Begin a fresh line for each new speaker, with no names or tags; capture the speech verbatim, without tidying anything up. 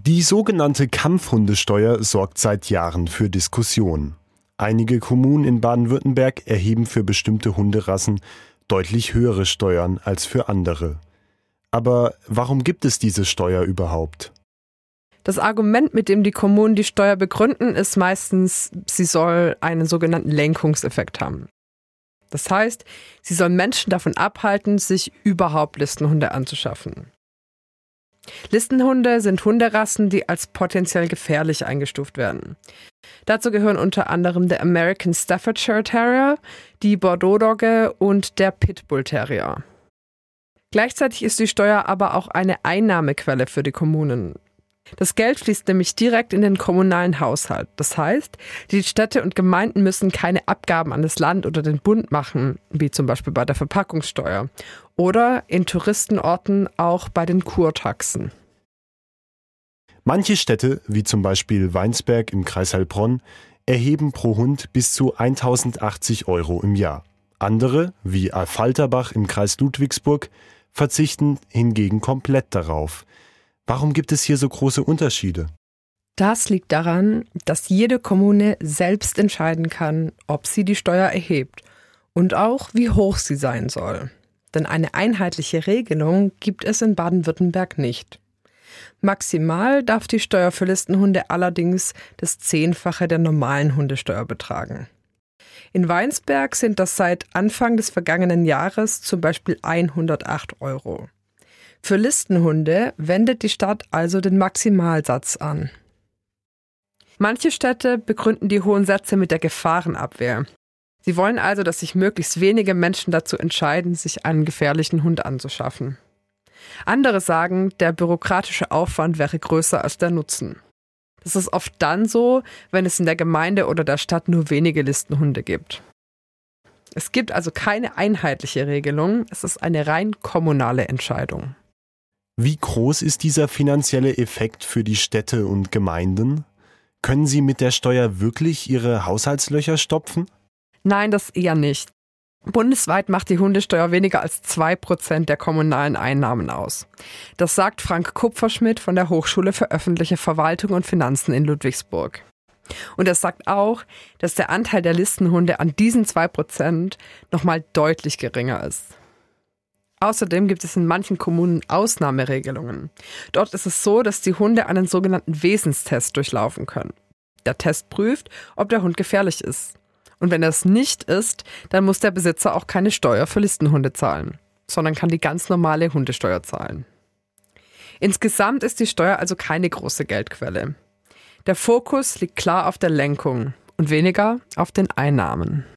Die sogenannte Kampfhundesteuer sorgt seit Jahren für Diskussionen. Einige Kommunen in Baden-Württemberg erheben für bestimmte Hunderassen deutlich höhere Steuern als für andere. Aber warum gibt es diese Steuer überhaupt?
Das Argument, mit dem die Kommunen die Steuer begründen, ist meistens, sie soll einen sogenannten Lenkungseffekt haben. Das heißt, sie soll Menschen davon abhalten, sich überhaupt Listenhunde anzuschaffen. Listenhunde sind Hunderassen, die als potenziell gefährlich eingestuft werden. Dazu gehören unter anderem der American Staffordshire Terrier, die Bordeaux Dogge und der Pitbull Terrier. Gleichzeitig ist die Steuer aber auch eine Einnahmequelle für die Kommunen. Das Geld fließt nämlich direkt in den kommunalen Haushalt. Das heißt, die Städte und Gemeinden müssen keine Abgaben an das Land oder den Bund machen, wie zum Beispiel bei der Verpackungssteuer oder in Touristenorten auch bei den Kurtaxen.
Manche Städte, wie zum Beispiel Weinsberg im Kreis Heilbronn, erheben pro Hund bis zu tausendachtzig Euro im Jahr. Andere, wie Falterbach im Kreis Ludwigsburg, verzichten hingegen komplett darauf. Warum gibt es hier so große Unterschiede?
Das liegt daran, dass jede Kommune selbst entscheiden kann, ob sie die Steuer erhebt und auch, wie hoch sie sein soll. Denn eine einheitliche Regelung gibt es in Baden-Württemberg nicht. Maximal darf die Steuer für Listenhunde allerdings das Zehnfache der normalen Hundesteuer betragen. In Weinsberg sind das seit Anfang des vergangenen Jahres zum Beispiel hundertacht Euro. Für Listenhunde wendet die Stadt also den Maximalsatz an. Manche Städte begründen die hohen Sätze mit der Gefahrenabwehr. Sie wollen also, dass sich möglichst wenige Menschen dazu entscheiden, sich einen gefährlichen Hund anzuschaffen. Andere sagen, der bürokratische Aufwand wäre größer als der Nutzen. Das ist oft dann so, wenn es in der Gemeinde oder der Stadt nur wenige Listenhunde gibt. Es gibt also keine einheitliche Regelung, es ist eine rein kommunale Entscheidung.
Wie groß ist dieser finanzielle Effekt für die Städte und Gemeinden? Können sie mit der Steuer wirklich ihre Haushaltslöcher stopfen?
Nein, das eher nicht. Bundesweit macht die Hundesteuer weniger als zwei Prozent der kommunalen Einnahmen aus. Das sagt Frank Kupferschmidt von der Hochschule für öffentliche Verwaltung und Finanzen in Ludwigsburg. Und er sagt auch, dass der Anteil der Listenhunde an diesen zwei Prozent nochmal deutlich geringer ist. Außerdem gibt es in manchen Kommunen Ausnahmeregelungen. Dort ist es so, dass die Hunde einen sogenannten Wesenstest durchlaufen können. Der Test prüft, ob der Hund gefährlich ist. Und wenn er es nicht ist, dann muss der Besitzer auch keine Steuer für Listenhunde zahlen, sondern kann die ganz normale Hundesteuer zahlen. Insgesamt ist die Steuer also keine große Geldquelle. Der Fokus liegt klar auf der Lenkung und weniger auf den Einnahmen.